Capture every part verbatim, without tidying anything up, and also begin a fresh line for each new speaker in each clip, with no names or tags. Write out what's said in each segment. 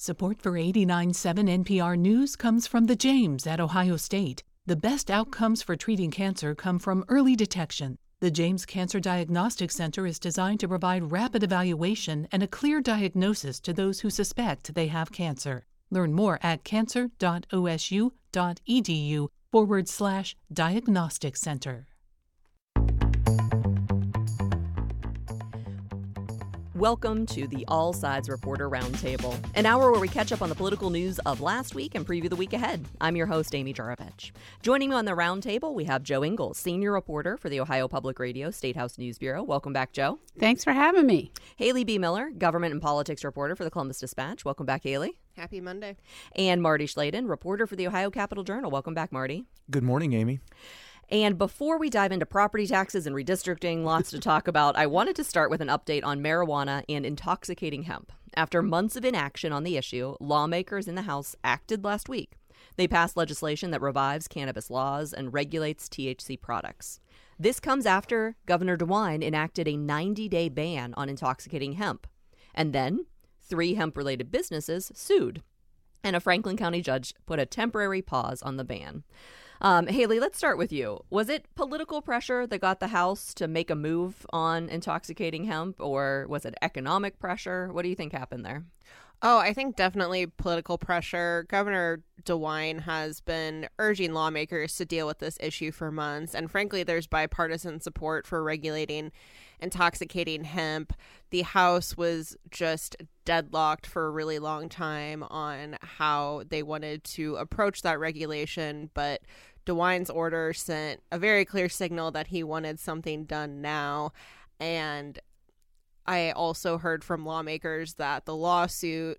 Support for eighty-nine point seven N P R News comes from the James at Ohio State. The best outcomes for treating cancer come from early detection. The James Cancer Diagnostic Center is designed to provide rapid evaluation and a clear diagnosis to those who suspect they have cancer. Learn more at cancer.osu.edu forward slash diagnostic center.
Welcome to the All Sides Reporter Roundtable, an hour where we catch up on the political news of last week and preview the week ahead. I'm your host, Amy Juravich. Joining me on the roundtable, we have Joe Ingles, senior reporter for the Ohio Public Radio State House News Bureau. Welcome back, Joe.
Thanks for having me.
Haley B. Miller, government and politics reporter for the Columbus Dispatch. Welcome back, Haley.
Happy Monday.
And Marty Schladen, reporter for the Ohio Capital Journal. Welcome back, Marty.
Good morning, Amy.
And before we dive into property taxes and redistricting, lots to talk about, I wanted to start with an update on marijuana and intoxicating hemp. After months of inaction on the issue, lawmakers in the House acted last week. They passed legislation that revives cannabis laws and regulates T H C products. This comes after Governor DeWine enacted a ninety-day ban on intoxicating hemp. And then three hemp-related businesses sued. And a Franklin County judge put a temporary pause on the ban. Um, Haley, let's start with you. Was it political pressure that got the House to make a move on intoxicating hemp, or was it economic pressure? What do you think happened there?
Oh, I think definitely political pressure. Governor DeWine has been urging lawmakers to deal with this issue for months. And frankly, there's bipartisan support for regulating intoxicating hemp. The House was just deadlocked for a really long time on how they wanted to approach that regulation. But DeWine's order sent a very clear signal that he wanted something done now. And I also heard from lawmakers that the lawsuit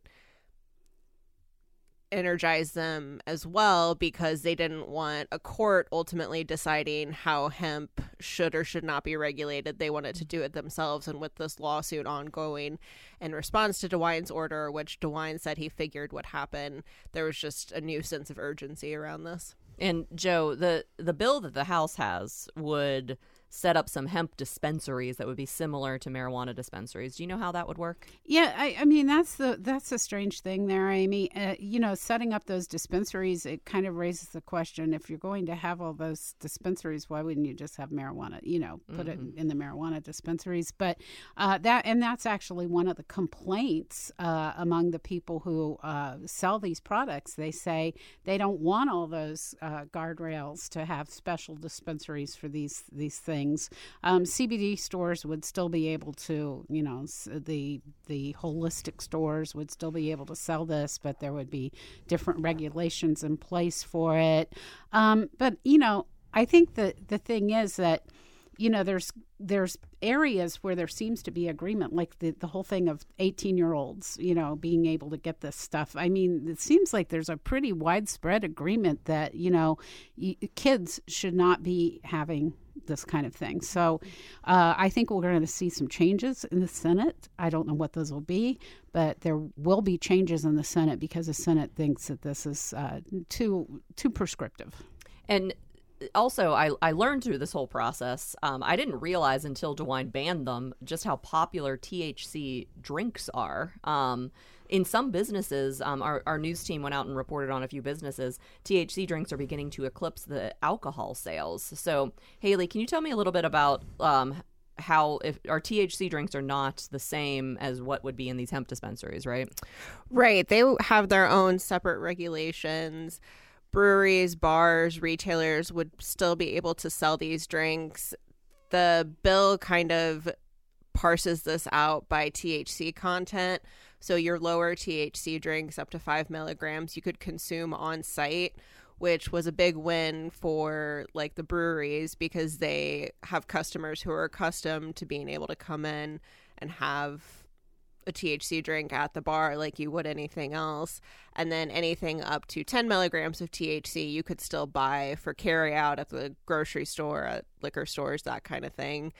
energized them as well because they didn't want a court ultimately deciding how hemp should or should not be regulated. They wanted to do it themselves. And with this lawsuit ongoing in response to DeWine's order, which DeWine said he figured would happen, there was just a new sense of urgency around this.
And Joe, the, the bill that the House has would set up some hemp dispensaries that would be similar to marijuana dispensaries. Do you know how that would work?
Yeah, I, I mean, that's the that's the strange thing there, Amy. Uh, you know, setting up those dispensaries, it kind of raises the question, if you're going to have all those dispensaries, why wouldn't you just have marijuana, you know, put mm-hmm. it in the marijuana dispensaries? But uh, that, and that's actually one of the complaints uh, among the people who uh, sell these products. They say they don't want all those uh, guardrails to have special dispensaries for these, these things. Um, C B D stores would still be able to, you know, the the holistic stores would still be able to sell this, but there would be different regulations in place for it. Um, but, you know, I think the, the thing is that, you know, there's there's areas where there seems to be agreement, like the, the whole thing of eighteen-year-olds, you know, being able to get this stuff. I mean, it seems like there's a pretty widespread agreement that, you know, y- kids should not be having this kind of thing. So uh, I think we're going to see some changes in the Senate. I don't know what those will be, but there will be changes in the Senate because the Senate thinks that this is uh, too too prescriptive.
And also, I, I learned through this whole process, um, I didn't realize until DeWine banned them just how popular T H C drinks are. Um, in some businesses, um, our, our news team went out and reported on a few businesses, T H C drinks are beginning to eclipse the alcohol sales. So, Haley, can you tell me a little bit about um, how if our T H C drinks are not the same as what would be in these hemp dispensaries, right?
Right. They have their own separate regulations. Breweries, bars, retailers would still be able to sell these drinks. The bill kind of parses this out by T H C content. So your lower T H C drinks up to five milligrams you could consume on site, which was a big win for like the breweries because they have customers who are accustomed to being able to come in and have a T H C drink at the bar like you would anything else. And then anything up to ten milligrams of T H C you could still buy for carry out at the grocery store, at liquor stores, that kind of thing.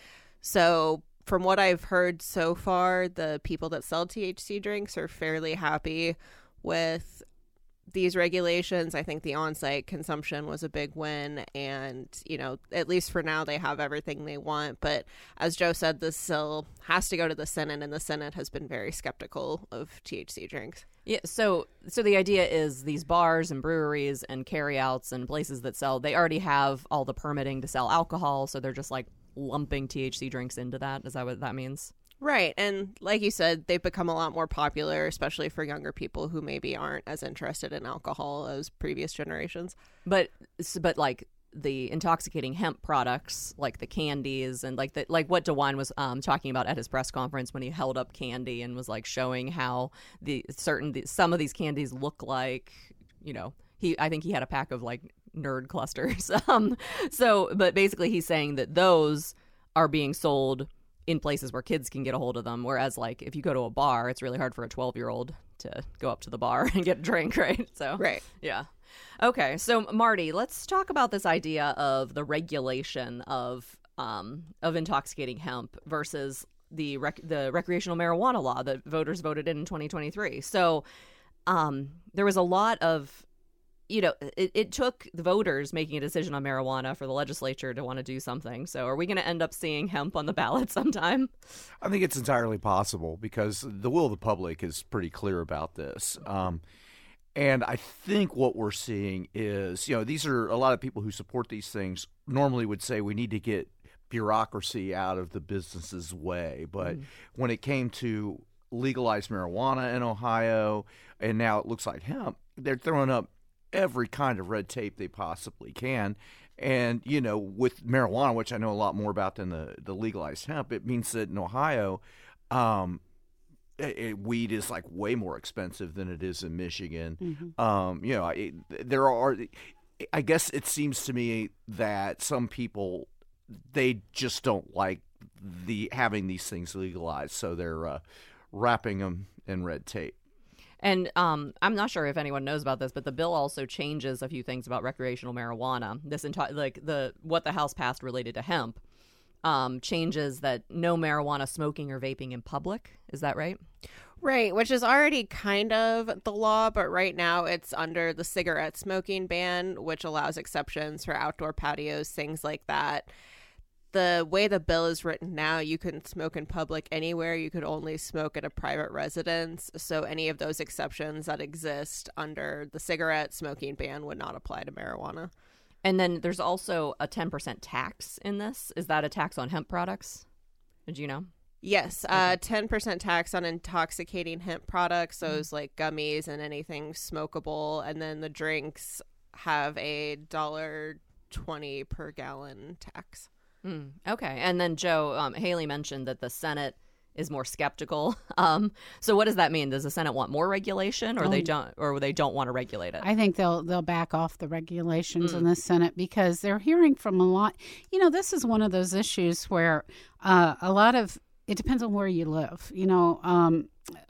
So from what I've heard so far, the people that sell T H C drinks are fairly happy with these regulations. I think the on-site consumption was a big win, and, you know, at least for now, they have everything they want. But as Joe said, this still has to go to the Senate, and the Senate has been very skeptical of T H C drinks.
Yeah, so so the idea is these bars and breweries and carryouts and places that sell, they already have all the permitting to sell alcohol, so they're just like lumping T H C drinks into that. Is that what that means?
Right. And like you said, they've become a lot more popular, especially for younger people who maybe aren't as interested in alcohol as previous generations.
But but like the intoxicating hemp products, like the candies and like the, like what DeWine was um, talking about at his press conference when he held up candy and was like showing how the certain the, some of these candies look like, you know, he I think he had a pack of like nerd clusters. um, so but basically he's saying that those are being sold in places where kids can get a hold of them. Whereas like if you go to a bar, it's really hard for a twelve year old to go up to the bar and get a drink. Right. So,
right.
Yeah. Okay. So Marty, let's talk about this idea of the regulation of, um, of intoxicating hemp versus the rec- the recreational marijuana law that voters voted in in twenty twenty-three. So, um, there was a lot of, you know, it, it took the voters making a decision on marijuana for the legislature to want to do something. So are we going to end up seeing hemp on the ballot sometime?
I think it's entirely possible because the will of the public is pretty clear about this. Um, and I think what we're seeing is, you know, these are a lot of people who support these things normally would say we need to get bureaucracy out of the business's way. But mm. when it came to legalized marijuana in Ohio, and now it looks like hemp, they're throwing up every kind of red tape they possibly can. And, you know, with marijuana, which I know a lot more about than the, the legalized hemp, it means that in Ohio, um, it, it, weed is like way more expensive than it is in Michigan. Mm-hmm. Um, you know, it, there are, I guess it seems to me that some people, they just don't like the having these things legalized. So they're uh, wrapping them in red tape.
And um, I'm not sure if anyone knows about this, but the bill also changes a few things about recreational marijuana. This entire, like the what the House passed related to hemp, um, changes that no marijuana smoking or vaping in public. Is that right?
Right, which is already kind of the law, but right now it's under the cigarette smoking ban, which allows exceptions for outdoor patios, things like that. The way the bill is written now, you couldn't smoke in public anywhere. You could only smoke at a private residence. So any of those exceptions that exist under the cigarette smoking ban would not apply to marijuana.
And then there's also a ten percent tax in this. Is that a tax on hemp products? Did you know?
Yes, uh, ten percent tax on intoxicating hemp products, those mm-hmm. like gummies and anything smokable. And then the drinks have a one dollar twenty per gallon tax.
Mm, okay. And then, Joe, um, Haley mentioned that the Senate is more skeptical. Um, so what does that mean? Does the Senate want more regulation, or um, they don't, or they don't want to regulate it?
I think they'll they'll back off the regulations
mm.
in the Senate because they're hearing from a lot. You know, this is one of those issues where uh, a lot of it depends on where you live. You know, um,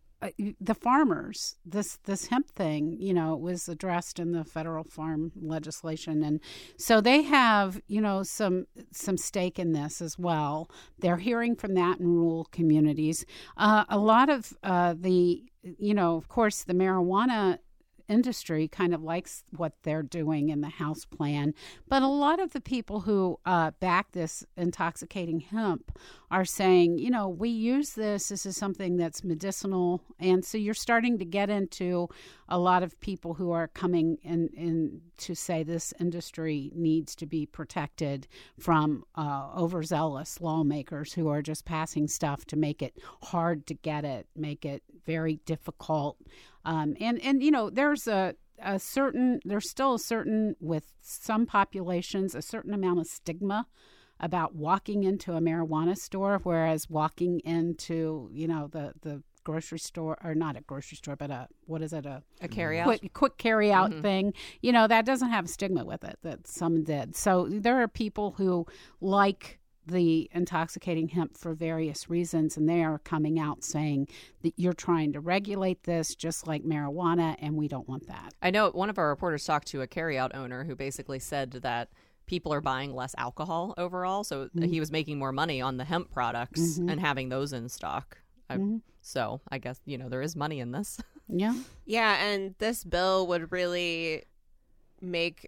the farmers, this this hemp thing, you know, was addressed in the federal farm legislation, and so they have, you know, some some stake in this as well. They're hearing from that in rural communities. Uh, a lot of uh, the, you know, of course, the marijuana industry kind of likes what they're doing in the House plan, but a lot of the people who uh, back this intoxicating hemp are saying, you know, we use this, this is something that's medicinal, and so you're starting to get into a lot of people who are coming in, in to say this industry needs to be protected from uh, overzealous lawmakers who are just passing stuff to make it hard to get it, make it very difficult. Um, and, and, you know, there's a, a certain, there's still a certain, with some populations, a certain amount of stigma about walking into a marijuana store, whereas walking into, you know, the, the grocery store, or not a grocery store, but a, what is it? A,
a carry-out?
Quick, quick carry-out
mm-hmm.
thing. You know, that doesn't have a stigma with it that some did. So there are people who like the intoxicating hemp for various reasons, and they are coming out saying that you're trying to regulate this just like marijuana, and we don't want that.
I know one of our reporters talked to a carryout owner who basically said that people are buying less alcohol overall, so mm-hmm. he was making more money on the hemp products mm-hmm. and having those in stock. I, mm-hmm. So I guess, you know, there is money in this.
Yeah.
Yeah, and this bill would really make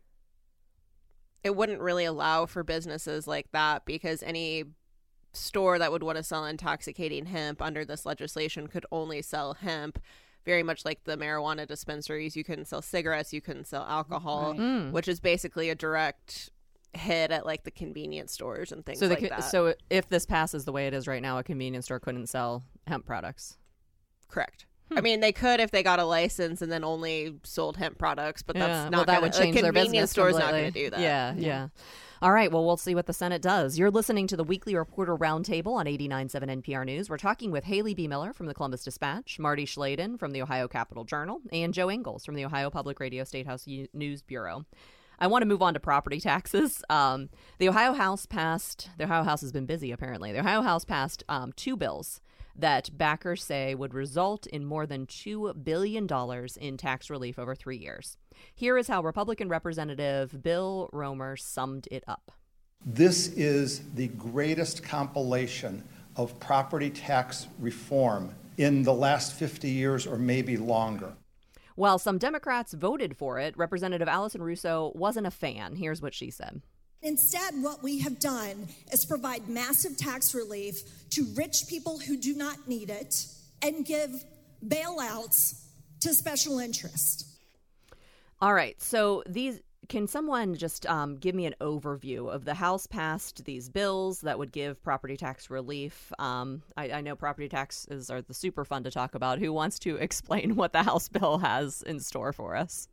it wouldn't really allow for businesses like that, because any store that would want to sell intoxicating hemp under this legislation could only sell hemp, very much like the marijuana dispensaries. You couldn't sell cigarettes, you couldn't sell alcohol,
Right.
Mm.
which is basically a direct hit at like the convenience stores and things
So,
like
the,
that.
so if this passes the way it is right now, a convenience store couldn't sell hemp products.
Correct.
Hmm.
I mean, they could if they got a license and then only sold hemp products, but that's
Yeah,
not
well, that
gonna,
would change
a
their
convenience
business
store's not
completely.
going to do that.
Yeah, yeah, All right, well, we'll see what the Senate does. You're listening to the Weekly Reporter Roundtable on eighty-nine point seven N P R News. We're talking with Haley B. Miller from the Columbus Dispatch, Marty Schladen from the Ohio Capitol Journal, and Joe Ingles from the Ohio Public Radio Statehouse U- News Bureau. I want to move on to property taxes. Um, the Ohio House passed, the Ohio House has been busy apparently. The Ohio House passed um, two bills that backers say would result in more than two billion dollars in tax relief over three years. Here is how Republican Representative Bill Romer summed it up.
This is the greatest compilation of property tax reform in the last fifty years or maybe longer.
While some Democrats voted for it, Representative Allison Russo wasn't a fan. Here's what she said.
Instead, what we have done is provide massive tax relief to rich people who do not need it and give bailouts to special interest.
All right. So these can someone just um, give me an overview of the House passed these bills that would give property tax relief? Um, I, I know property taxes are the super fun to talk about. Who wants to explain what the House bill has in store for us?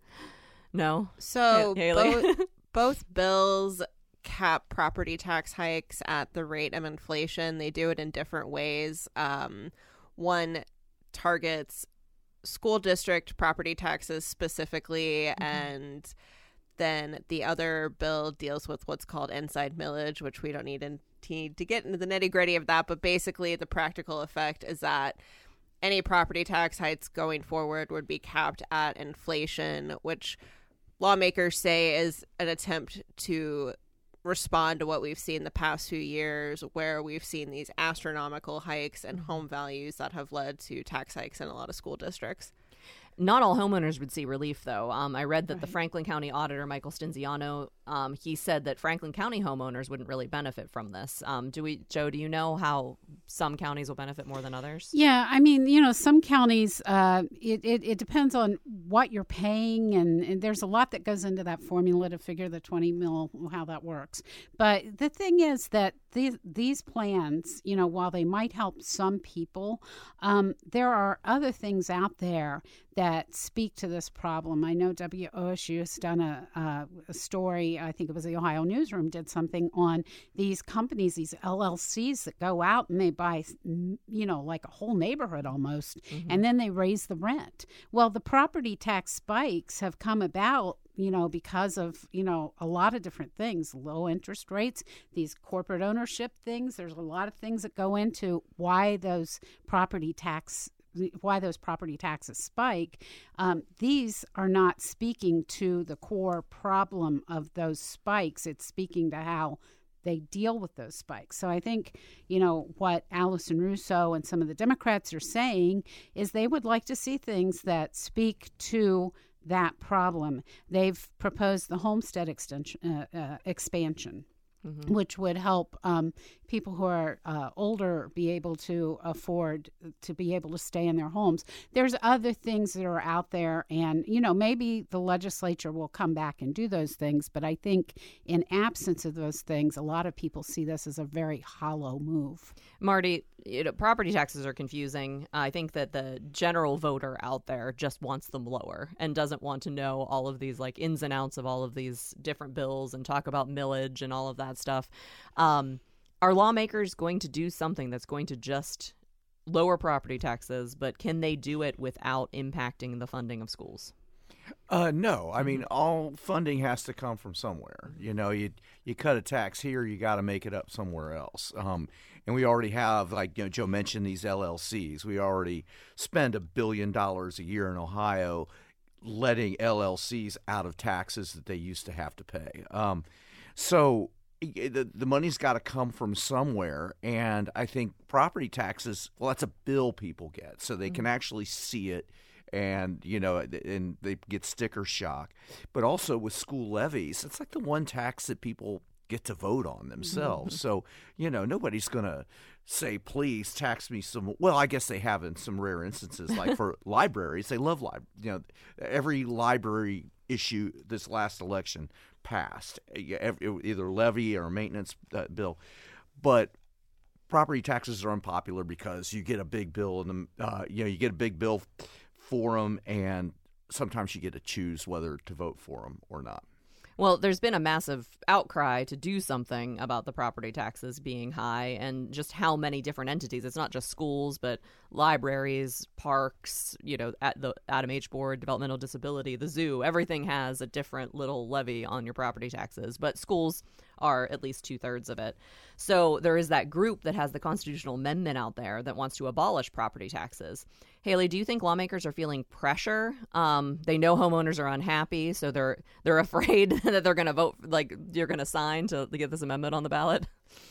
No?
So
Yeah, Haley?
both, both bills cap property tax hikes at the rate of inflation. They do it in different ways. Um, one targets school district property taxes specifically, mm-hmm. and then the other bill deals with what's called inside millage, which we don't need to, need to get into the nitty gritty of that. But basically, the practical effect is that any property tax hikes going forward would be capped at inflation, which lawmakers say is an attempt to respond to what we've seen the past few years, where we've seen these astronomical hikes in home values that have led to tax hikes in a lot of school districts.
Not all homeowners would see relief, though. Um, I read that
Right.
the Franklin County auditor, Michael Stinziano, um, he said that Franklin County homeowners wouldn't really benefit from this. Um, do we, Joe, do you know how some counties will benefit more than others?
Yeah, I mean, you know, some counties, uh, it, it, it depends on what you're paying, and, and there's a lot that goes into that formula to figure the twenty mil, how that works. But the thing is that these, these plans, you know, while they might help some people, um, there are other things out there that speak to this problem. I know W O S U has done a, uh, a story, I think it was the Ohio Newsroom, did something on these companies, these L L Cs that go out and they buy, you know, like a whole neighborhood almost, mm-hmm. and then they raise the rent. Well, the property tax spikes have come about, you know, because of, you know, a lot of different things, low interest rates, these corporate ownership things. There's a lot of things that go into why those property tax why those property taxes spike. Um, these are not speaking to the core problem of those spikes. It's speaking to how they deal with those spikes. So I think, you know, what Allison Russo and some of the Democrats are saying is they would like to see things that speak to that problem. They've proposed the homestead extension, uh, uh, expansion. Mm-hmm. Which would help um, people who are uh, older be able to afford to be able to stay in their homes. There's other things that are out there, and, you know, maybe the legislature will come back and do those things, but I think in absence of those things, a lot of people see this as a very hollow move.
Marty, you know, property taxes are confusing. I think that the general voter out there just wants them lower and doesn't want to know all of these like ins and outs of all of these different bills and talk about millage and all of that stuff. Um, are lawmakers going to do something that's going to just lower property taxes, but can they do it without impacting the funding of schools?
Uh, no, I mean, all funding has to come from somewhere. You know, you you cut a tax here, you got to make it up somewhere else. Um, and we already have, like, you know, Joe mentioned these L L Cs. We already spend a billion dollars a year in Ohio letting L L Cs out of taxes that they used to have to pay. Um, so the the money's got to come from somewhere, and I think property taxes, well, that's a bill people get, so they mm-hmm. can actually see it and you know, and they get sticker shock. But also with school levies, it's like the one tax that people get to vote on themselves. Mm-hmm. So, you know, nobody's going to say, please tax me some. Well, I guess they have in some rare instances, like for libraries. They love libraries. You know, every library issue this last election passed, either levy or maintenance uh, bill. But property taxes are unpopular because you get a big bill, and uh, you know, you get a big bill for them, and sometimes you get to choose whether to vote for them or not.
Well, there's been a massive outcry to do something about the property taxes being high and just how many different entities. It's not just schools, but libraries, parks, you know, at the Adam H. Board, developmental disability, the zoo. Everything has a different little levy on your property taxes, but schools are at least two thirds of it. So there is that group that has the constitutional amendment out there that wants to abolish property taxes. Haley, do you think lawmakers are feeling pressure? Um, they know homeowners are unhappy, so they're they're afraid that they're going to vote, like you're going to sign to, to get this amendment on the ballot?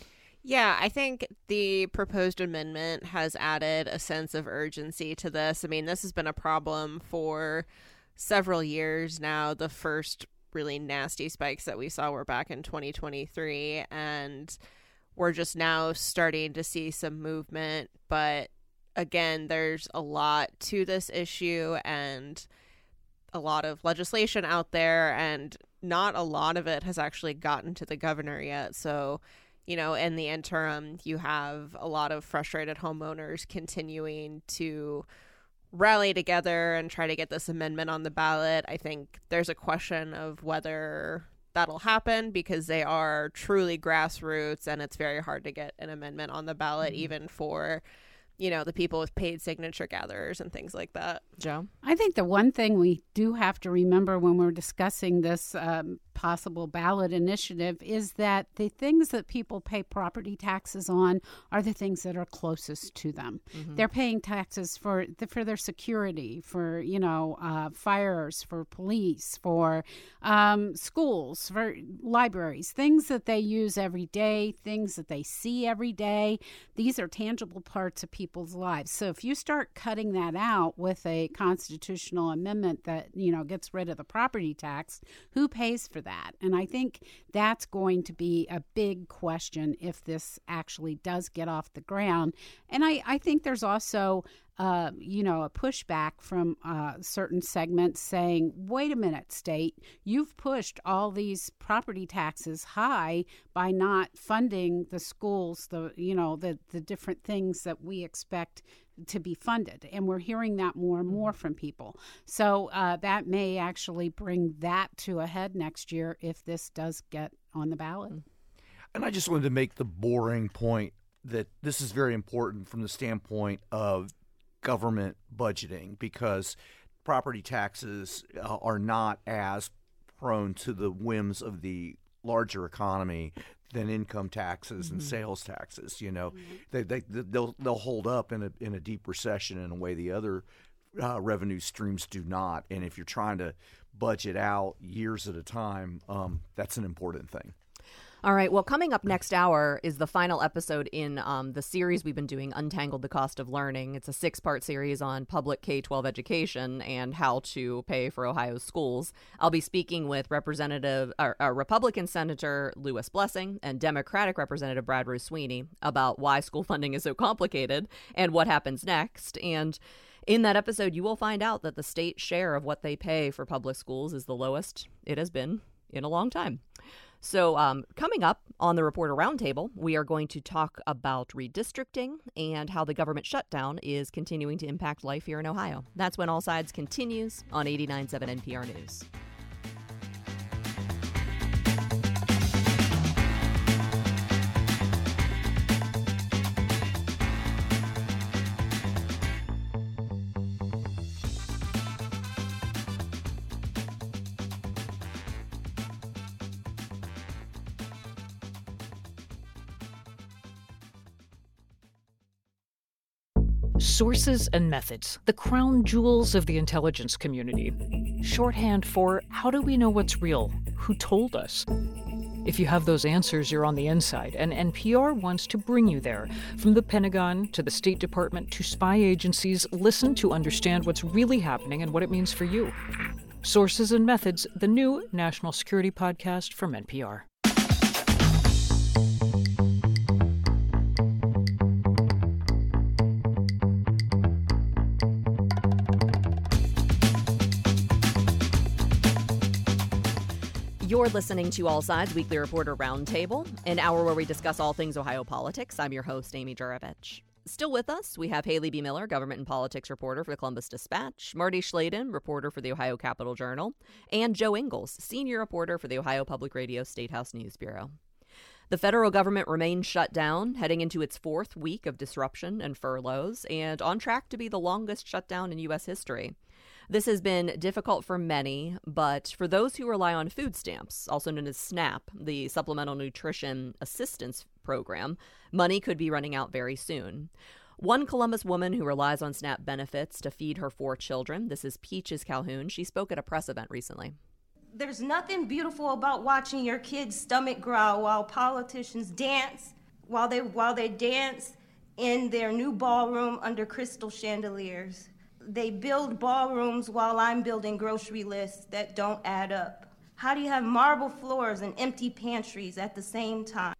Yeah, I think the proposed amendment has added a sense of urgency to this. I mean, this has been a problem for several years now. The first really nasty spikes that we saw were back in twenty twenty-three, and we're just now starting to see some movement. But again, there's a lot to this issue and a lot of legislation out there, and not a lot of it has actually gotten to the governor yet. So, you know, in the interim, you have a lot of frustrated homeowners continuing to rally together and try to get this amendment on the ballot. I think there's a question of whether that'll happen because they are truly grassroots, and it's very hard to get an amendment on the ballot, mm-hmm. even for, you know, the people with paid signature gatherers and things like that.
Joe?
I think the one thing we do have to remember when we're discussing this um, possible ballot initiative is that the things that people pay property taxes on are the things that are closest to them. Mm-hmm. They're paying taxes for the, for their security, for, you know, uh, fires, for police, for um, schools, for libraries, things that they use every day, things that they see every day. These are tangible parts of people's lives. So if you start cutting that out with a constitutional amendment that, you know, gets rid of the property tax, who pays for that? And I think that's going to be a big question if this actually does get off the ground. And I, I think there's also, uh, you know, a pushback from uh, certain segments saying, wait a minute, state, you've pushed all these property taxes high by not funding the schools, the, you know, the, the different things that we expect to be funded. And we're hearing that more and more from people. So uh, that may actually bring that to a head next year if this does get on the ballot.
And I just wanted to make the boring point that this is very important from the standpoint of government budgeting, because property taxes uh, are not as prone to the whims of the larger economy than income taxes mm-hmm. and sales taxes. You know, mm-hmm. they they they'll they'll hold up in a in a deep recession in a way the other uh, revenue streams do not. And if you're trying to budget out years at a time, um, that's an important thing.
All right. Well, coming up next hour is the final episode in um, the series we've been doing, Untangled the Cost of Learning. It's a six-part series on public K twelve education and how to pay for Ohio's schools. I'll be speaking with Representative, uh, uh, Republican Senator Lewis Blessing and Democratic Representative Brad Ruiz-Sweeney about why school funding is so complicated and what happens next. And in that episode, you will find out that the state share of what they pay for public schools is the lowest it has been in a long time. So um, coming up on the Reporter Roundtable, we are going to talk about redistricting and how the government shutdown is continuing to impact life here in Ohio. That's when All Sides continues on eighty-nine point seven N P R News.
Sources and methods, the crown jewels of the intelligence community. Shorthand for how do we know what's real? Who told us? If you have those answers, you're on the inside, and N P R wants to bring you there. From the Pentagon to the State Department to spy agencies, listen to understand what's really happening and what it means for you. Sources and Methods, the new national security podcast from N P R.
You're listening to All Sides Weekly Reporter Roundtable, an hour where we discuss all things Ohio politics. I'm your host, Amy Juravich. Still with us, we have Haley B. Miller, government and politics reporter for the Columbus Dispatch, Marty Schladen, reporter for the Ohio Capitol Journal, and Joe Ingles, senior reporter for the Ohio Public Radio Statehouse News Bureau. The federal government remains shut down, heading into its fourth week of disruption and furloughs, and on track to be the longest shutdown in U S history. This has been difficult for many, but for those who rely on food stamps, also known as SNAP, the Supplemental Nutrition Assistance Program, money could be running out very soon. One Columbus woman who relies on SNAP benefits to feed her four children, this is Peaches Calhoun, she spoke at a press event recently.
There's nothing beautiful about watching your kid's stomach growl while politicians dance, while they while they dance in their new ballroom under crystal chandeliers. They build ballrooms while I'm building grocery lists that don't add up. How do you have marble floors and empty pantries at the same time?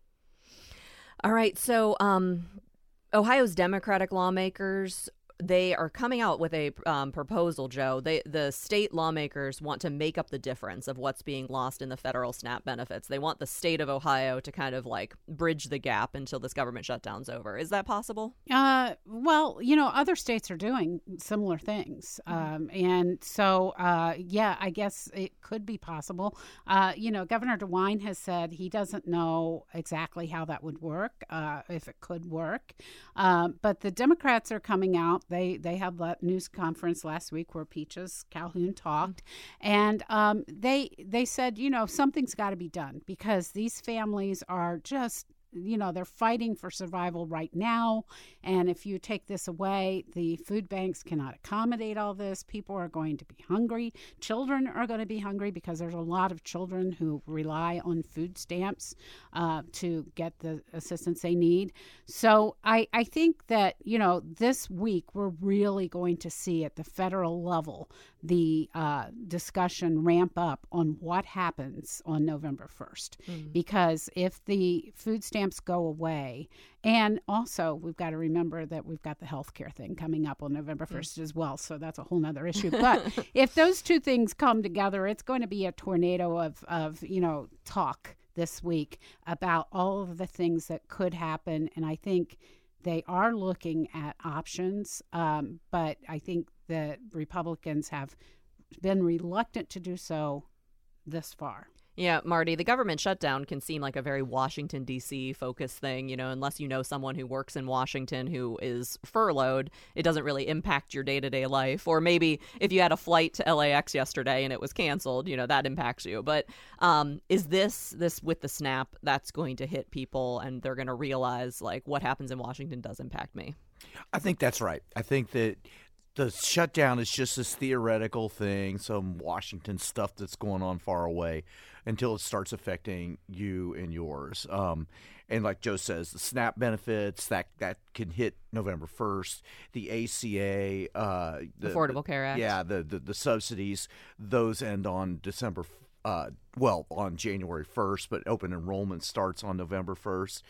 All right, so um, Ohio's Democratic lawmakers, they are coming out with a um, proposal, Joe. They, the state lawmakers want to make up the difference of what's being lost in the federal SNAP benefits. They want the state of Ohio to kind of like bridge the gap until this government shutdown's over. Is that possible?
Uh, well, you know, other states are doing similar things. Um, and so, uh, yeah, I guess it could be possible. Uh, you know, Governor DeWine has said he doesn't know exactly how that would work, uh, if it could work. Um, but the Democrats are coming out. They they had that news conference last week where Peaches Calhoun talked, and um, they they said, you know, something's got to be done because these families are just, you know, they're fighting for survival right now. And if you take this away, the food banks cannot accommodate all this. People are going to be hungry. Children are going to be hungry because there's a lot of children who rely on food stamps uh, to get the assistance they need. So I, I think that, you know, this week we're really going to see at the federal level the uh, discussion ramp up on what happens on November first. Mm. Because if the food stamps go away, and also we've got to remember that we've got the healthcare thing coming up on November first mm. as well, so that's a whole nother issue. But if those two things come together, it's going to be a tornado of, of you know, talk this week about all of the things that could happen, and I think they are looking at options, um, but I think the Republicans have been reluctant to do so this far.
Yeah, Marty, the government shutdown can seem like a very Washington, D C focused thing, you know, unless you know someone who works in Washington who is furloughed, it doesn't really impact your day-to-day life. Or maybe if you had a flight to L A X yesterday and it was canceled, you know, that impacts you. But um, is this, this with the SNAP, that's going to hit people and they're going to realize, like, what happens in Washington does impact me?
I think that's right. I think that the shutdown is just this theoretical thing, some Washington stuff that's going on far away until it starts affecting you and yours. Um, and like Joe says, the SNAP benefits, that, that can hit November first. The A C A. Uh, the,
Affordable Care Act.
Yeah, the, the, the subsidies, those end on December, uh, well, on January first, but open enrollment starts on November first.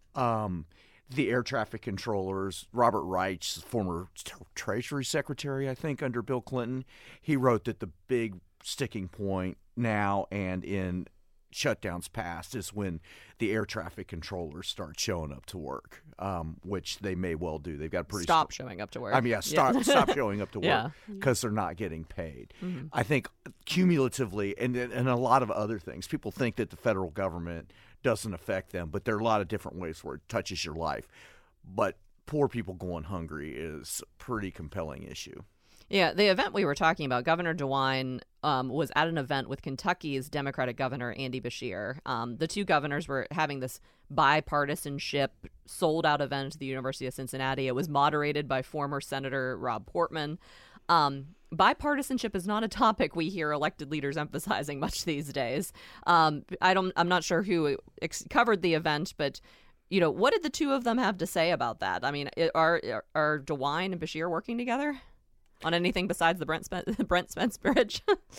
Um The air traffic controllers, Robert Reich, former t- Treasury Secretary, I think, under Bill Clinton, he wrote that the big sticking point now and in shutdowns past is when the air traffic controllers start showing up to work, um, which they may well do. They've got pretty
stop
st-
showing up to work.
I mean, yeah, stop,
yeah.
stop showing up to
yeah.
work because they're not getting paid.
Mm-hmm.
I think cumulatively, and and a lot of other things, people think that the federal government doesn't affect them, but there are a lot of different ways where it touches your life. But poor people going hungry is a pretty compelling issue.
Yeah, the event we were talking about, Governor DeWine um, was at an event with Kentucky's Democratic Governor Andy Beshear. Um, the two governors were having this bipartisanship sold-out event at the University of Cincinnati. It was moderated by former Senator Rob Portman. Um, bipartisanship is not a topic we hear elected leaders emphasizing much these days. Um, I don't, I'm not sure who ex- covered the event, but, you know, what did the two of them have to say about that? I mean, are are, are DeWine and Beshear working together on anything besides the Brent, Spen- Brent Spence Bridge?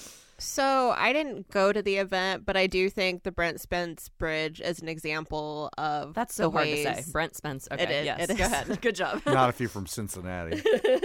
So I didn't go to the event, but I do think the Brent Spence Bridge is an example of
That's so
the
hard
ways...
to say. Brent Spence. Okay,
It is.
yes.
It is.
Go ahead. Good job.
Not if you're from Cincinnati.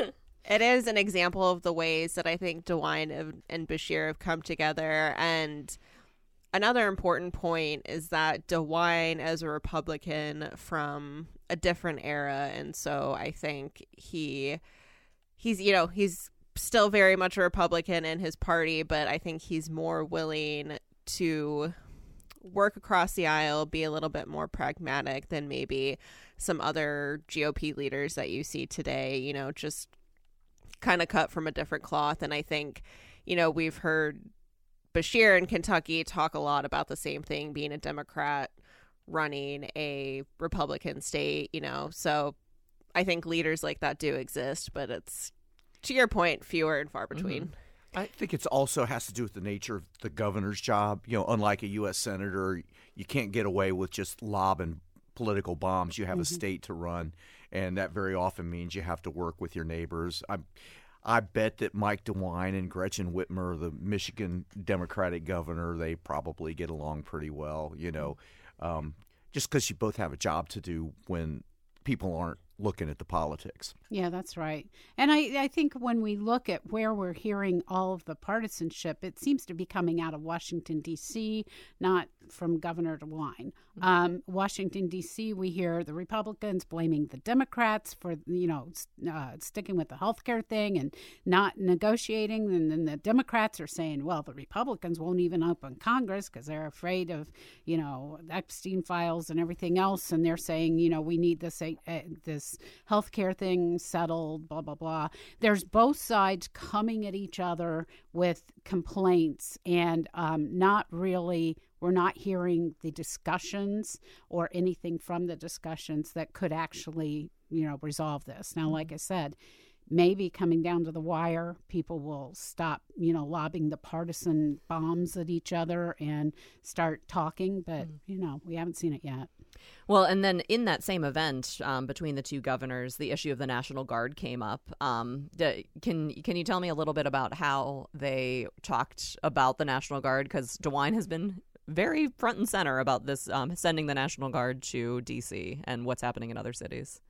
It is an example of the ways that I think DeWine and Beshear have come together. And another important point is that DeWine is a Republican from a different era. And so I think he, he's, you know, he's still very much a Republican in his party, but I think he's more willing to work across the aisle, be a little bit more pragmatic than maybe some other G O P leaders that you see today, you know, just kind of cut from a different cloth. And I think, you know, we've heard Beshear in Kentucky talk a lot about the same thing, being a Democrat running a Republican state, you know, so I think leaders like that do exist, but it's, to your point, fewer and far between.
Mm-hmm. I think it's also has to do with the nature of the governor's job. You know, unlike a U S senator, you can't get away with just lobbing political bombs. You have mm-hmm. a state to run, and that very often means you have to work with your neighbors. I, I bet that Mike DeWine and Gretchen Whitmer, the Michigan Democratic governor, they probably get along pretty well, you know, um, just because you both have a job to do when people aren't looking at the politics.
Yeah, that's right. And I, I think when we look at where we're hearing all of the partisanship, it seems to be coming out of Washington, D C, not from Governor DeWine. Um, Washington, D C, we hear the Republicans blaming the Democrats for, you know, uh, sticking with the healthcare thing and not negotiating. And then the Democrats are saying, well, the Republicans won't even open Congress because they're afraid of, you know, Epstein files and everything else. And they're saying, you know, we need this, uh, this healthcare thing settled, blah, blah, blah. There's both sides coming at each other with complaints and um, not really, we're not hearing the discussions or anything from the discussions that could actually, you know, resolve this. Now, like I said, maybe coming down to the wire, people will stop, you know, lobbing the partisan bombs at each other and start talking. But, mm. you know, we haven't seen it yet.
Well, and then in that same event um, between the two governors, the issue of the National Guard came up. Um, d- can can you tell me a little bit about how they talked about the National Guard? Because DeWine has been very front and center about this, um, sending the National Guard to D C and what's happening in other cities.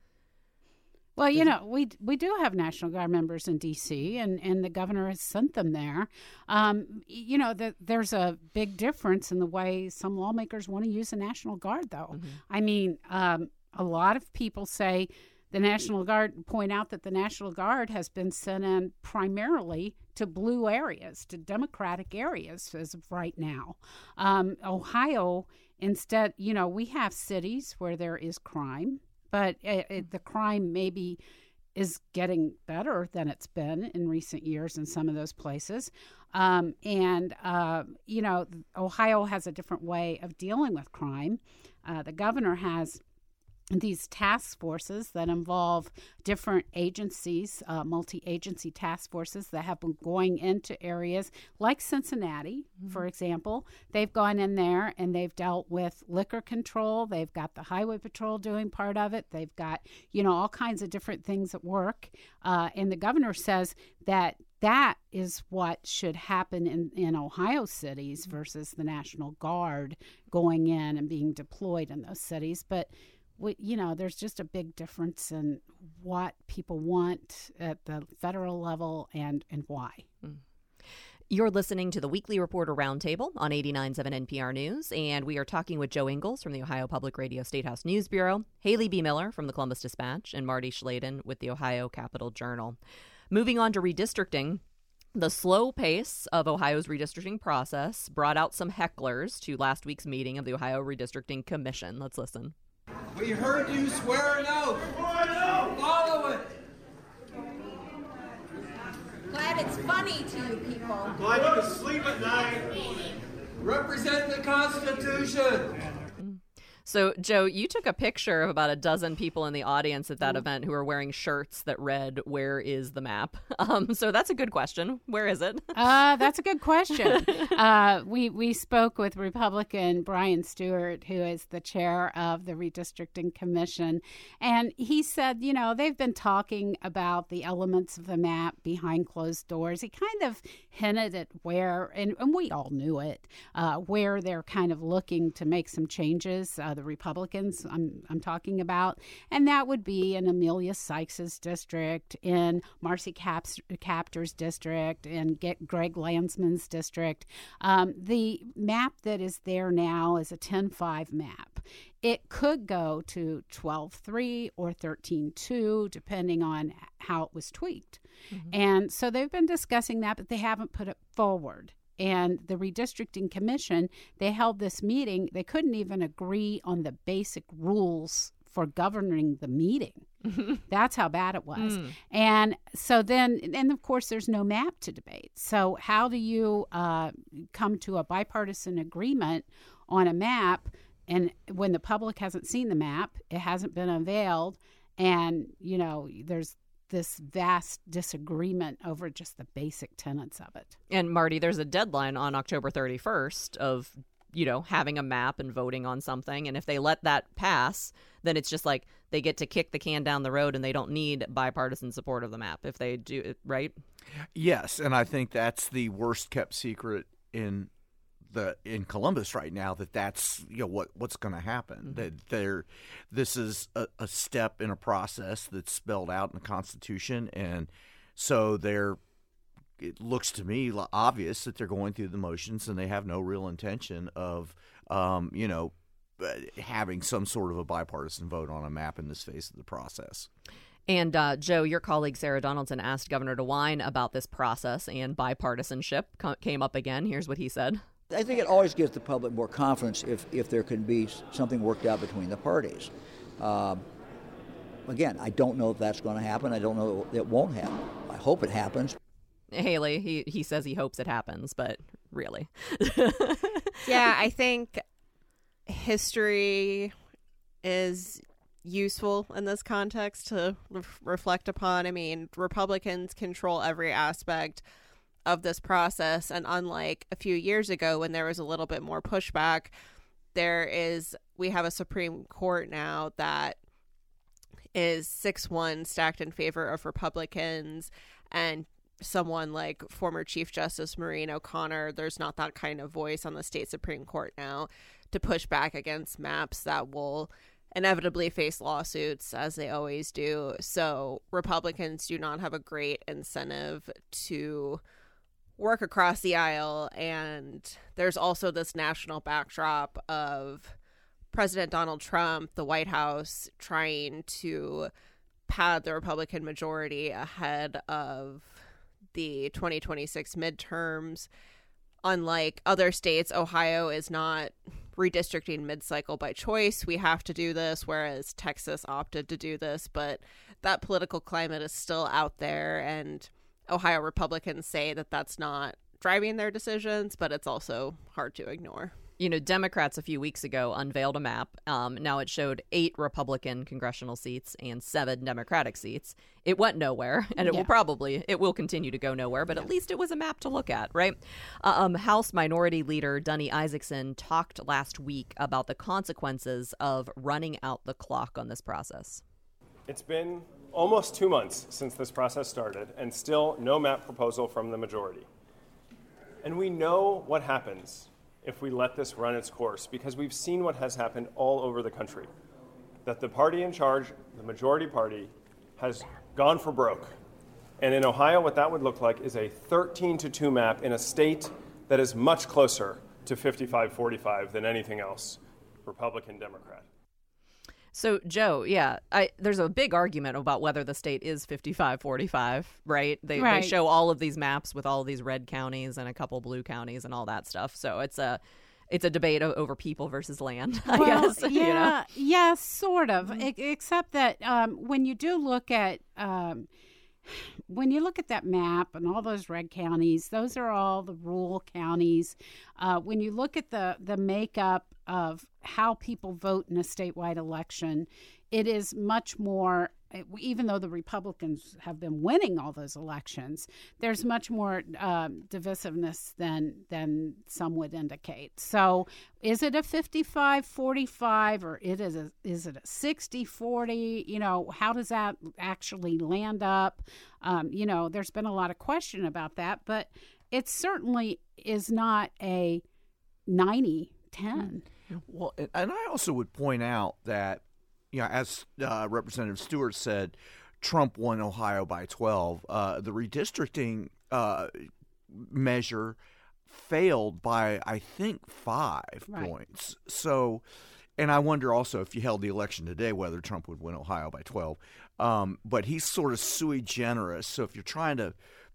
Well, you know, we we do have National Guard members in D C, and, and the governor has sent them there. Um, you know, the, there's a big difference in the way some lawmakers want to use the National Guard, though. Mm-hmm. I mean, um, a lot of people say the National Guard, point out that the National Guard has been sent in primarily to blue areas, to Democratic areas as of right now. Um, Ohio, instead, you know, we have cities where there is crime. But it, it, the crime maybe is getting better than it's been in recent years in some of those places. Um, and, uh, you know, Ohio has a different way of dealing with crime. Uh, the governor has these task forces that involve different agencies, uh, multi-agency task forces that have been going into areas like Cincinnati, mm-hmm. for example. They've gone in there and they've dealt with liquor control. They've got the highway patrol doing part of it. They've got, you know, all kinds of different things at work. Uh, and the governor says that that is what should happen in, in Ohio cities versus the National Guard going in and being deployed in those cities. But We, you know, there's just a big difference in what people want at the federal level and, and why. Mm.
You're listening to the Weekly Reporter Roundtable on eighty-nine point seven N P R News, and we are talking with Joe Ingles from the Ohio Public Radio Statehouse News Bureau, Haley B. Miller from the Columbus Dispatch, and Marty Schladen with the Ohio Capital Journal. Moving on to redistricting. The slow pace of Ohio's redistricting process brought out some hecklers to last week's meeting of the Ohio Redistricting Commission. Let's listen.
We heard you swear an oath. Follow it.
Glad it's funny to you people.
Glad you can sleep at night. Represent the Constitution.
So, Joe, you took a picture of about a dozen people in the audience at that event who are wearing shirts that read, "Where is the map?" Um, so that's a good question. Where is it?
uh, that's a good question. uh, we, we spoke with Republican Brian Stewart, who is the chair of the Redistricting Commission, and he said, you know, they've been talking about the elements of the map behind closed doors. He kind of hinted at where, and, and we all knew it, uh, where they're kind of looking to make some changes. Uh, the Republicans I'm I'm talking about, and that would be in Amelia Sykes's district, in Marcy Cap's, Captor's district, and get Greg Landsman's district. Um, the map that is there now is a ten five map. It could go to twelve three or thirteen two, depending on how it was tweaked. Mm-hmm. And so they've been discussing that, but they haven't put it forward. And the Redistricting Commission, they held this meeting. They couldn't even agree on the basic rules for governing the meeting. That's how bad it was. Mm. And so then, and of course, there's no map to debate. So how do you uh, come to a bipartisan agreement on a map? And when the public hasn't seen the map, it hasn't been unveiled, and, you know, there's this vast disagreement over just the basic tenets of it.
And Marty, there's a deadline on October thirty-first of, you know, having a map and voting on something. And if they let that pass, then it's just like they get to kick the can down the road and they don't need bipartisan support of the map if they do it, right?
Yes, and I think that's the worst kept secret in the in Columbus right now, that that's, you know, what what's going to happen. Mm-hmm. That there, this is a, a step in a process that's spelled out in the Constitution, and so they're. It looks to me obvious that they're going through the motions, and they have no real intention of, um, you know, having some sort of a bipartisan vote on a map in this phase of the process.
And, uh, Joe, your colleague Sarah Donaldson asked Governor DeWine about this process, and bipartisanship co- came up again. Here's what he said.
I think it always gives the public more confidence if, if there can be something worked out between the parties. Um, again, I don't know if that's going to happen. I don't know if it won't happen. I hope it happens.
Haley, he, he says he hopes it happens, but really.
Yeah, I think history is useful in this context to re- reflect upon. I mean, Republicans control every aspect of this process, and unlike a few years ago when there was a little bit more pushback, there is we have a Supreme Court now that is six one stacked in favor of Republicans, and someone like former Chief Justice Maureen O'Connor, there's not that kind of voice on the state Supreme Court now to push back against maps that will inevitably face lawsuits, as they always do. So Republicans do not have a great incentive to work across the aisle, and there's also this national backdrop of President Donald Trump, the White House, trying to pad the Republican majority ahead of the twenty twenty-six midterms. Unlike other states, Ohio is not redistricting mid-cycle by choice. We have to do this, whereas Texas opted to do this, but that political climate is still out there, and Ohio Republicans say that that's not driving their decisions, but it's also hard to ignore.
You know, Democrats a few weeks ago unveiled a map. Um, now it showed eight Republican congressional seats and seven Democratic seats. It went nowhere, and it yeah. will probably, it will continue to go nowhere, but yeah. at least it was a map to look at, right? Uh, um, House Minority Leader Dunny Isaacson talked last week about the consequences of running out the clock on this process.
It's been almost two months since this process started, and still no map proposal from the majority. And we know what happens if we let this run its course, because we've seen what has happened all over the country. That the party in charge, the majority party, has gone for broke. And in Ohio, what that would look like is a thirteen to two map in a state that is much closer to fifty-five forty-five than anything else, Republican, Democrat.
So, Joe, yeah, I, there's a big argument about whether the state is fifty-five forty-five, right? They, right? They show all of these maps with all of these red counties and a couple blue counties and all that stuff. So it's a it's a debate over people versus land, I
well,
guess.
Yeah,
you know?
yeah, sort of, mm-hmm. e- except that um, when you do look at um, when you look at that map and all those red counties, those are all the rural counties. Uh, when you look at the, the makeup of how people vote in a statewide election, it is much more, even though the Republicans have been winning all those elections, there's much more um, divisiveness than than some would indicate. So is it a fifty-five forty-five or it is, a, is it a sixty forty? You know, how does that actually land up? Um, you know, there's been a lot of question about that, but it certainly is not a ninety ten.
Well, and I also would point out that, you know, as uh, Representative Stewart said, Trump won Ohio by twelve. Uh, the redistricting uh, measure failed by, I think, five right. points. So, and I wonder also if you held the election today whether Trump would win Ohio by twelve. Um, but he's sort of sui generis. So if you're trying to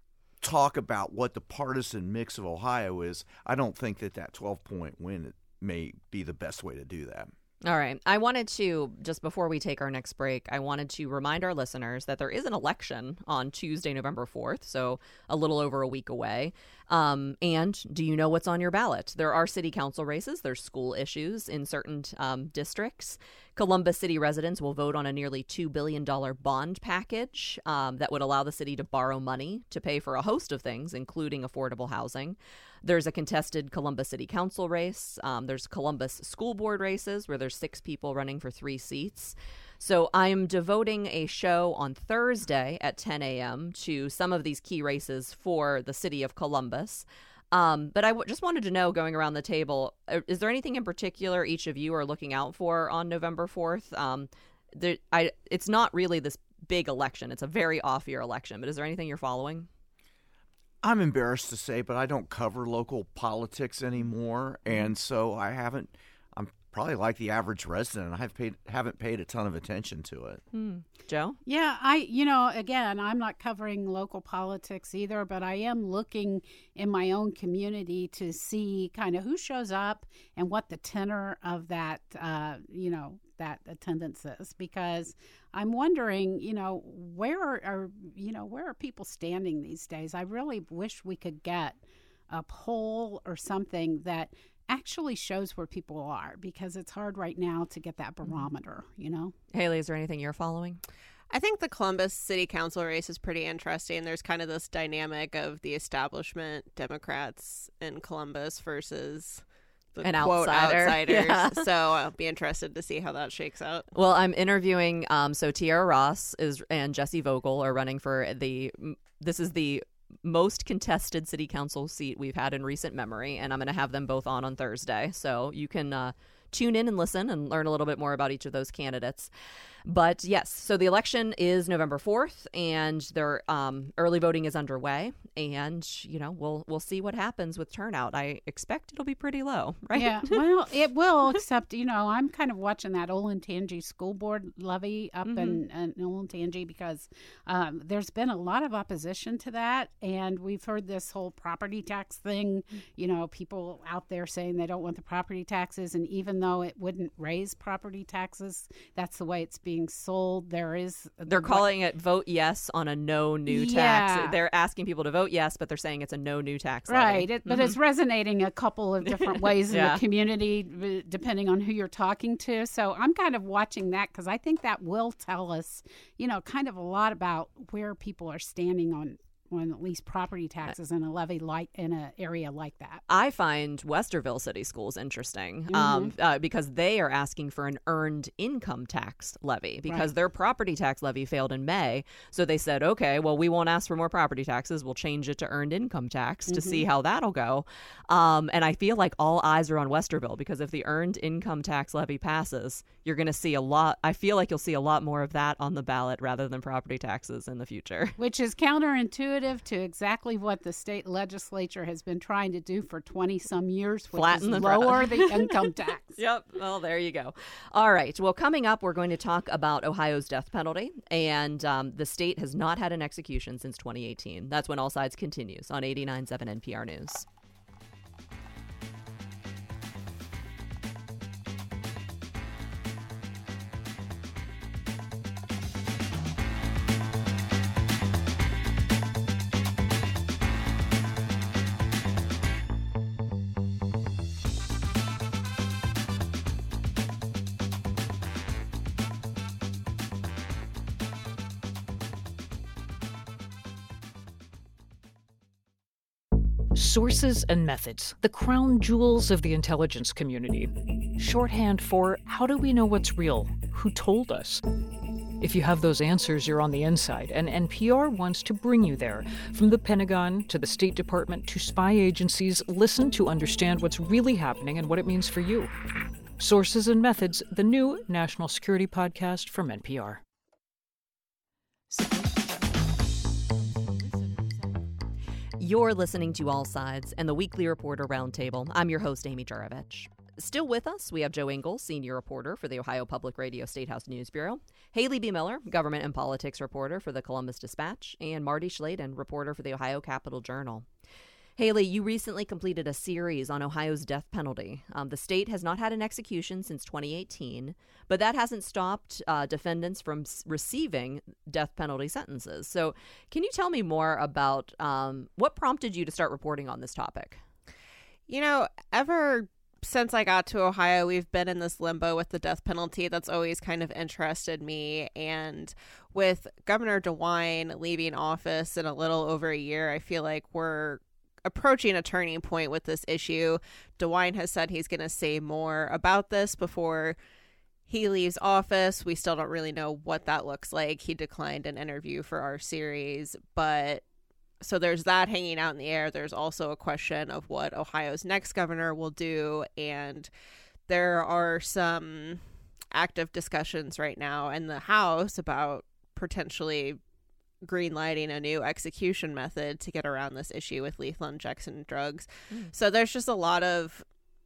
talk about what the partisan mix of Ohio is, I don't think that that twelve-point win may be the best way to do that.
All right. I wanted to, just before we take our next break, I wanted to remind our listeners that there is an election on Tuesday, November fourth, so a little over a week away. Um, and do you know what's on your ballot? There are city council races. There's school issues in certain um, districts. Columbus City residents will vote on a nearly two billion dollars bond package um, that would allow the city to borrow money to pay for a host of things, including affordable housing. There's a contested Columbus City Council race. Um, there's Columbus School Board races where there's six people running for three seats. So I'm devoting a show on Thursday at ten a.m. to some of these key races for the city of Columbus. Um, but I w- just wanted to know, going around the table, is there anything in particular each of you are looking out for on November fourth? Um, there, I, it's not really this big election. It's a very off-year election. But is there anything you're following?
I'm embarrassed to say, but I don't cover local politics anymore, and so I haven't. I'm probably like the average resident. I have paid, haven't paid a ton of attention to it.
Hmm. Joe?
Yeah, I, you know, again, I'm not covering local politics either, but I am looking in my own community to see kind of who shows up and what the tenor of that, uh, you know, that attendance is, because I'm wondering, you know, where are, are, you know, where are people standing these days? I really wish we could get a poll or something that actually shows where people are, because it's hard right now to get that barometer, you know?
Haley, is there anything you're following?
I think the Columbus City Council race is pretty interesting. There's kind of this dynamic of the establishment Democrats in Columbus versus the
An
quote
outsider.
outsiders.
Yeah.
So I'll be interested to see how that shakes out.
Well, I'm interviewing, um, so Tiara Ross is and Jesse Vogel are running for the, this is the most contested city council seat we've had in recent memory, and I'm going to have them both on on Thursday. So you can uh, tune in and listen and learn a little bit more about each of those candidates. But yes, so the election is November fourth, and their um, early voting is underway. And, you know, we'll we'll see what happens with turnout. I expect it'll be pretty low, right?
Yeah, well, it will, except, you know, I'm kind of watching that Olentangy School Board levy up mm-hmm. in, in Olentangy, because um, there's been a lot of opposition to that. And we've heard this whole property tax thing, you know, people out there saying they don't want the property taxes. And even though it wouldn't raise property taxes, that's the way it's being sold. There is
they're calling it vote yes on a no new
yeah.
tax. They're asking people to vote yes, but they're saying it's a no new tax levy.
Right, it, but mm-hmm. it's resonating a couple of different ways in
yeah.
the community depending on who you're talking to. So I'm kind of watching that, because I think that will tell us, you know, kind of a lot about where people are standing on on at least property taxes in a levy like in an area like that.
I find Westerville City Schools interesting
mm-hmm.
um, uh, because they are asking for an earned income tax levy, because
right.
their property tax levy failed in May. So they said, okay, well, we won't ask for more property taxes. We'll change it to earned income tax mm-hmm. to see how that'll go. Um, and I feel like all eyes are on Westerville, because if the earned income tax levy passes, you're going to see a lot. I feel like you'll see a lot more of that on the ballot rather than property taxes in the future.
Which is counterintuitive to exactly what the state legislature has been trying to do for twenty some years, which
Flatten
is
the
lower the income tax.
Yep. Well, there you go. All right. Well, coming up, we're going to talk about Ohio's death penalty. And um, the state has not had an execution since twenty eighteen. That's when All Sides continues on eighty-nine point seven N P R News.
Sources and methods, the crown jewels of the intelligence community. Shorthand for how do we know what's real? Who told us? If you have those answers, you're on the inside, and N P R wants to bring you there. From the Pentagon to the State Department to spy agencies, listen to understand what's really happening and what it means for you. Sources and Methods, the new national security podcast from N P R.
You're listening to All Sides and the Weekly Reporter Roundtable. I'm your host, Amy Juravich. Still with us, we have Joe Ingles, senior reporter for the Ohio Public Radio Statehouse News Bureau, Haley B. Miller, government and politics reporter for the Columbus Dispatch, and Marty Schladen, reporter for the Ohio Capitol Journal. Haley, you recently completed a series on Ohio's death penalty. Um, the state has not had an execution since twenty eighteen, but that hasn't stopped uh, defendants from s- receiving death penalty sentences. So can you tell me more about um, what prompted you to start reporting on this topic?
You know, ever since I got to Ohio, we've been in this limbo with the death penalty. That's always kind of interested me. And with Governor DeWine leaving office in a little over a year, I feel like we're approaching a turning point with this issue. DeWine has said he's going to say more about this before he leaves office. We still don't really know what that looks like. He declined an interview for our series, but so there's that hanging out in the air. There's also a question of what Ohio's next governor will do, and there are some active discussions right now in the House about potentially greenlighting a new execution method to get around this issue with lethal injection drugs. Mm. So there's just a lot of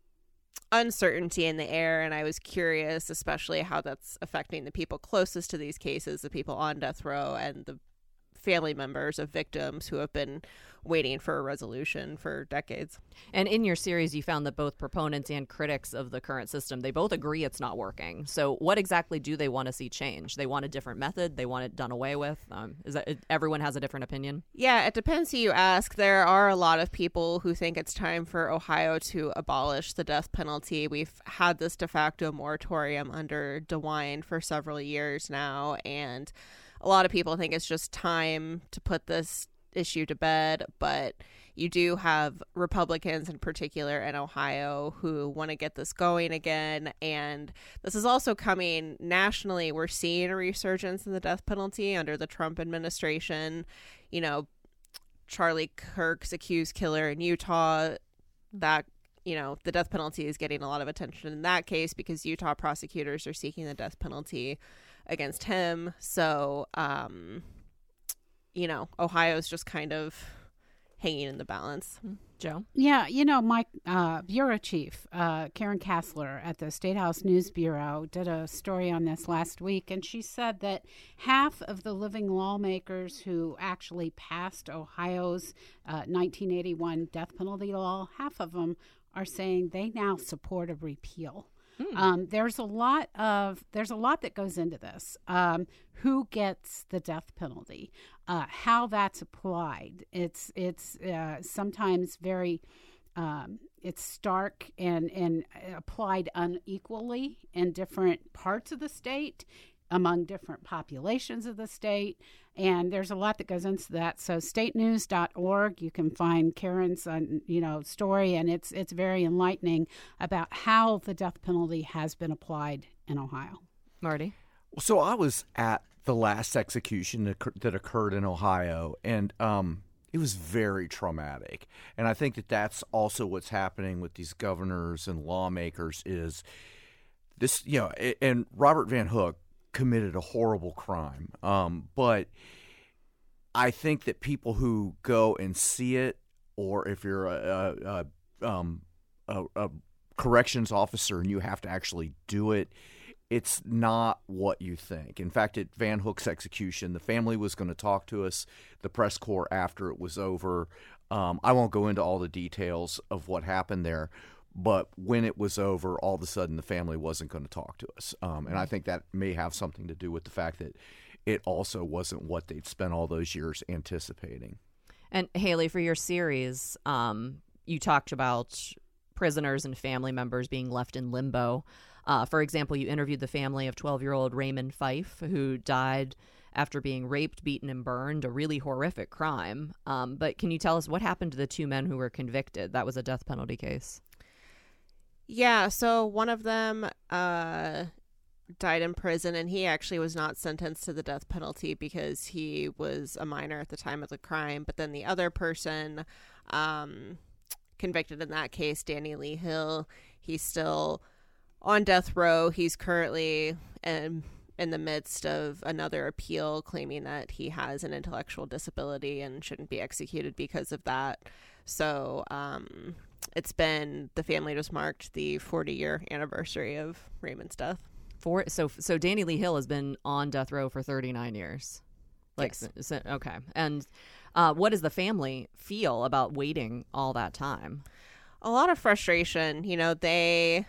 uncertainty in the air, and I was curious especially how that's affecting the people closest to these cases, the people on death row and the family members of victims who have been waiting for a resolution for decades.
And in your series, you found that both proponents and critics of the current system, they both agree it's not working. So what exactly do they want to see change? They want a different method? They want it done away with? Um, is that everyone has a different opinion?
Yeah, it depends who you ask. There are a lot of people who think it's time for Ohio to abolish the death penalty. We've had this de facto moratorium under DeWine for several years now, and a lot of people think it's just time to put this issue to bed, but you do have Republicans in particular in Ohio who want to get this going again, and this is also coming nationally. We're seeing a resurgence in the death penalty under the Trump administration. You know, Charlie Kirk's accused killer in Utah, that, you know, the death penalty is getting a lot of attention in that case because Utah prosecutors are seeking the death penalty against him. So, um, you know, Ohio's just kind of hanging in the balance.
Joe?
Yeah, you know, my uh, bureau chief, uh, Karen Kassler at the State House News Bureau, did a story on this last week, and she said that half of the living lawmakers who actually passed Ohio's uh, nineteen eighty-one death penalty law, half of them are saying they now support a repeal. Hmm. Um, there's a lot of there's a lot that goes into this. Um, who gets the death penalty? Uh, how that's applied? It's it's uh, sometimes very um, it's stark and and applied unequally in different parts of the state, among different populations of the state, and there's a lot that goes into that. So state news dot org, you can find Karen's uh, you know story, and it's it's very enlightening about how the death penalty has been applied in Ohio.
Marty?
Well, so I was at the last execution that, that occurred in Ohio, and um, it was very traumatic. And I think that that's also what's happening with these governors and lawmakers is this, you know, and Robert Van Hook committed a horrible crime. Um, but I think that people who go and see it, or if you're a, a, a, um, a, a corrections officer and you have to actually do it, it's not what you think. In fact, at Van Hook's execution, the family was going to talk to us, the press corps, after it was over. Um, I won't go into all the details of what happened there, but when it was over, all of a sudden the family wasn't going to talk to us. Um, and I think that may have something to do with the fact that it also wasn't what they'd spent all those years anticipating.
And Haley, for your series, um, you talked about prisoners and family members being left in limbo. Uh, for example, you interviewed the family of twelve-year-old Raymond Fife, who died after being raped, beaten, and burned, a really horrific crime. Um, but can you tell us what happened to the two men who were convicted? That was a death penalty case.
Yeah, so one of them uh, died in prison, and he actually was not sentenced to the death penalty because he was a minor at the time of the crime. But then the other person um, convicted in that case, Danny Lee Hill, he's still on death row. He's currently in, in the midst of another appeal claiming that he has an intellectual disability and shouldn't be executed because of that. So um, it's been, the family just marked the forty-year anniversary of Raymond's death.
For, so so Danny Lee Hill has been on death row for thirty-nine years. Like,
Yes.
so, okay. And uh, what does the family feel about waiting all that time?
A lot of frustration. You know, they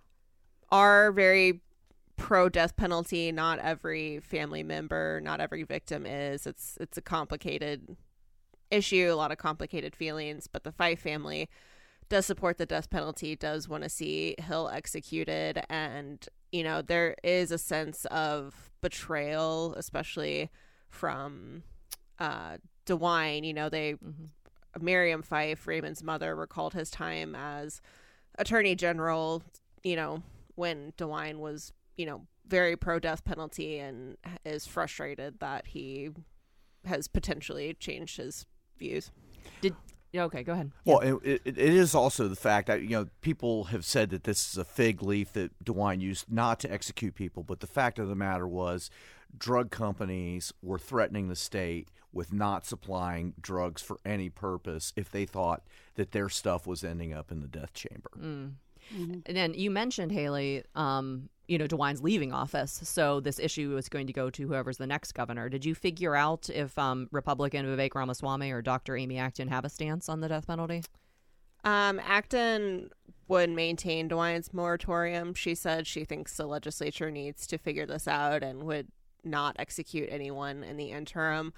are very pro death penalty. Not every family member, not every victim is. It's it's a complicated issue, a lot of complicated feelings, but the Fife family does support the death penalty, does want to see Hill executed, and you know, there is a sense of betrayal, especially from uh DeWine. You know, they mm-hmm. Miriam Fife, Raymond's mother, recalled his time as Attorney General, you know, when DeWine was, you know, very pro death penalty, and is frustrated that he has potentially changed his views.
Did yeah, okay, go ahead.
Well, it, it, it is also the fact that, you know, people have said that this is a fig leaf that DeWine used not to execute people, but the fact of the matter was drug companies were threatening the state with not supplying drugs for any purpose if they thought that their stuff was ending up in the death chamber.
Mm. Mm-hmm. And then you mentioned, Haley, um, you know, DeWine's leaving office, so this issue is going to go to whoever's the next governor. Did you figure out if um, Republican Vivek Ramaswamy or Doctor Amy Acton have a stance on the death penalty?
Um, Acton would maintain DeWine's moratorium. She said she thinks the legislature needs to figure this out and would not execute anyone in the interim.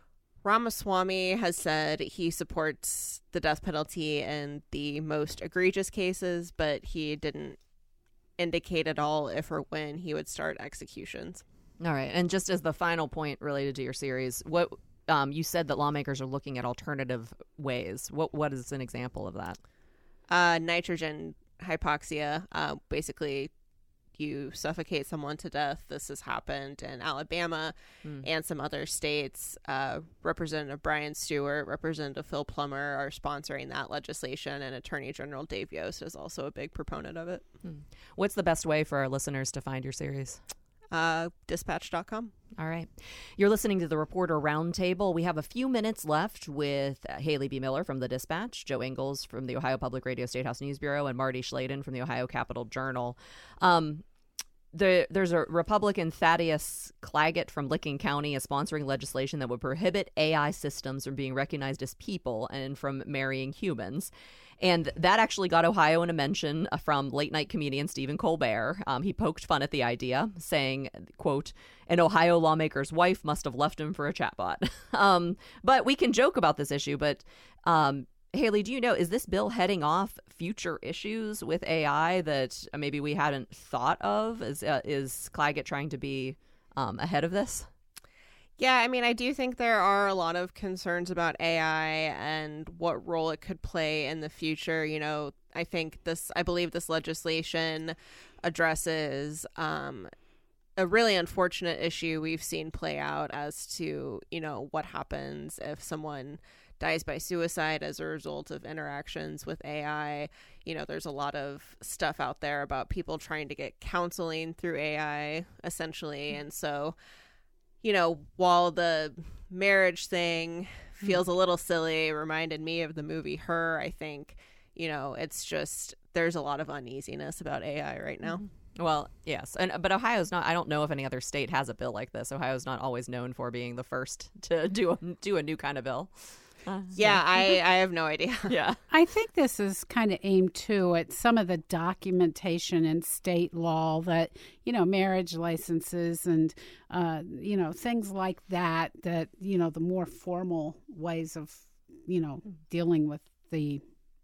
Ramaswamy has said he supports the death penalty in the most egregious cases, but he didn't indicate at all if or when he would start executions.
All right. And just as the final point related to your series, what um, you said that lawmakers are looking at alternative ways. What What is an example of that?
Uh, nitrogen hypoxia, uh, basically you suffocate someone to death. This has happened in Alabama mm. and some other states. Uh, Representative Brian Stewart, Representative Phil Plummer are sponsoring that legislation, and Attorney General Dave Yost is also a big proponent of it.
Mm. What's the best way for our listeners to find your series?
Uh, dispatch dot com.
All right. You're listening to the Reporter Roundtable. We have a few minutes left with uh, Haley B. Miller from the Dispatch, Joe Ingles from the Ohio Public Radio Statehouse News Bureau, and Marty Schladen from the Ohio Capitol Journal. Um, the, there's a Republican, Thaddeus Claggett from Licking County, is sponsoring legislation that would prohibit A I systems from being recognized as people and from marrying humans. And that actually got Ohio in a mention from late-night comedian Stephen Colbert. Um, he poked fun at the idea, saying, quote, an Ohio lawmaker's wife must have left him for a chatbot. um, but we can joke about this issue. But, um, Haley, do you know, is this bill heading off future issues with A I that maybe we hadn't thought of? Is, uh, is Claggett trying to be um, ahead of this?
Yeah, I mean, I do think there are a lot of concerns about A I and what role it could play in the future. You know, I think this, I believe this legislation addresses um, a really unfortunate issue we've seen play out as to, you know, what happens if someone dies by suicide as a result of interactions with A I. You know, there's a lot of stuff out there about people trying to get counseling through A I, essentially. And so, you know, while the marriage thing feels a little silly, it reminded me of the movie Her, I think, you know, it's just, there's a lot of uneasiness about A I right now.
Well, yes. and But Ohio's not, I don't know if any other state has a bill like this. Ohio's not always known for being the first to do a, do a new kind of bill. Uh,
yeah, I, I have no idea.
Yeah.
I think this is kind of aimed, too, at some of the documentation in state law that, you know, marriage licenses and, uh, you know, things like that, that, you know, the more formal ways of, you know, dealing with the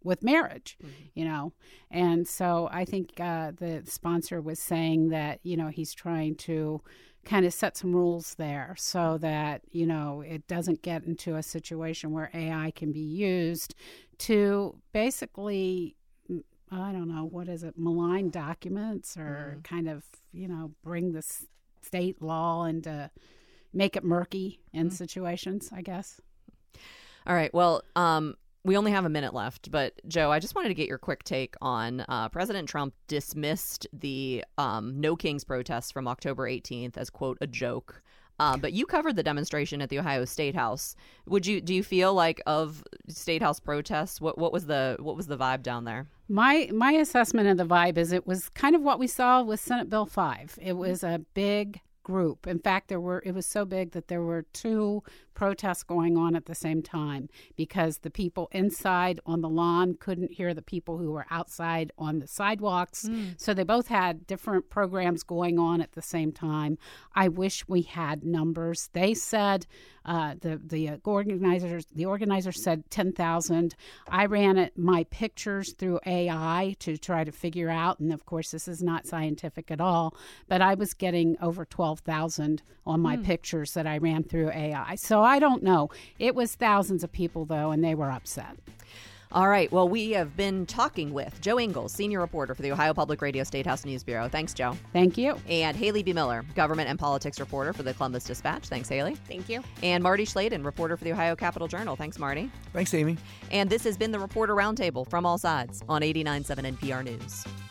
with marriage, mm-hmm. you know. And so I think uh, the sponsor was saying that, you know, he's trying to kind of set some rules there so that, you know, it doesn't get into a situation where A I can be used to basically, I don't know, what is it, malign documents or mm. kind of, you know, bring the state law into, make it murky in mm. situations, I guess.
All right. Well, um, we only have a minute left, but Joe, I just wanted to get your quick take on uh, President Trump dismissed the um, No Kings protests from October eighteenth as, quote, a joke. Uh, but you covered the demonstration at the Ohio State House. Would you do you feel like of State House protests? What what was the what was the vibe down there?
My my assessment of the vibe is it was kind of what we saw with Senate Bill five. It was a big group. In fact, there were it was so big that there were two protests going on at the same time because the people inside on the lawn couldn't hear the people who were outside on the sidewalks. Mm. So they both had different programs going on at the same time. I wish we had numbers. They said uh, the the organizers the organizer said ten thousand. I ran it my pictures through A I to try to figure out, and of course this is not scientific at all, but I was getting over twelve thousand on my mm. pictures that I ran through A I. So I don't know. It was thousands of people, though, and they were upset.
All right. Well, we have been talking with Joe Ingles, senior reporter for the Ohio Public Radio State House News Bureau. Thanks, Joe.
Thank you.
And Haley B. Miller, government and politics reporter for the Columbus Dispatch. Thanks, Haley.
Thank you.
And Marty Schladen, reporter for the Ohio Capitol Journal. Thanks, Marty.
Thanks, Amy.
And this has been the Reporter Roundtable from all sides on eighty-nine point seven N P R News.